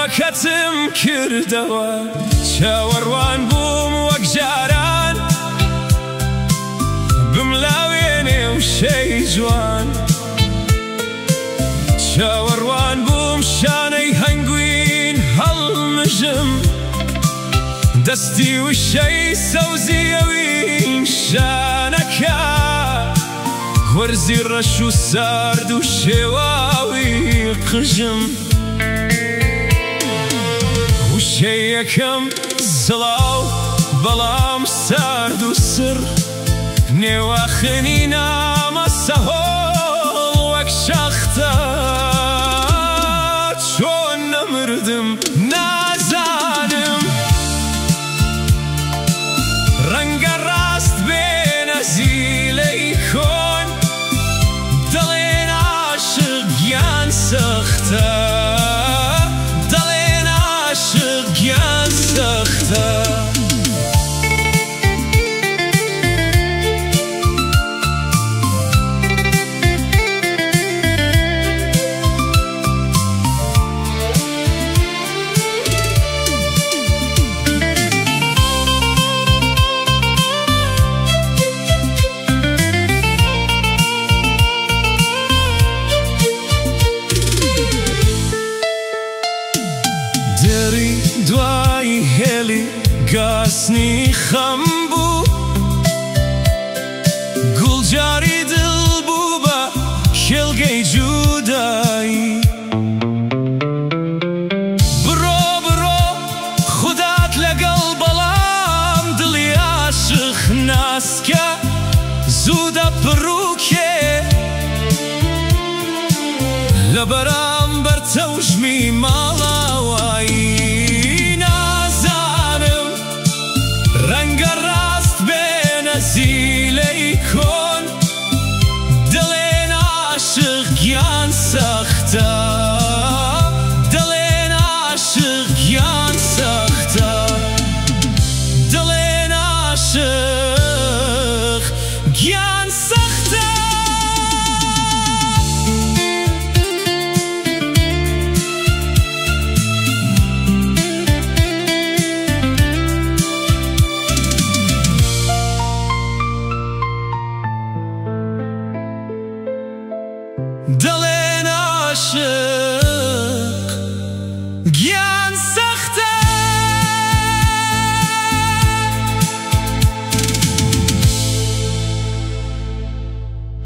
کەتم کردەوە چاوەڕوان بووم وەک جاران بملاوێنێ وشەی جوان چاوەڕوان بووم شانەی هەنگوین هەڵمژم دەستی وشەی سەوزیەوین شانەکە وەرزی ڕەش و سارد و شێواوی قژم وشەی یەکەم سڵاو بەڵام سارد و سر نێواخنی نامە سەهۆڵ وەک شەختە چۆن نەمردم نازانم ڕەنگە ڕاست بێنە زیلەی کۆن دەڵێن عاشق گیان سەختە دەڵێن عاشق گیان سەختە دەری دوای هێلی گاسنی خەم بوو گوڵجاری دڵ بوو بە خێڵگەی جودایی بڕۆ بڕۆ خودات لەگەڵ بەڵام دڵی عاشق ناسکە زوو دەپڕووکێ لە بەرامبەر تەوژمی ماڵاوایی نازانم ڕەنگە ڕاست بێنە زیلەی کۆن دڵێن عاشق گیان سەختە دڵێن عاشق گیان سەختە دڵێن عاشق گیان سەختە دەڵێن عاشق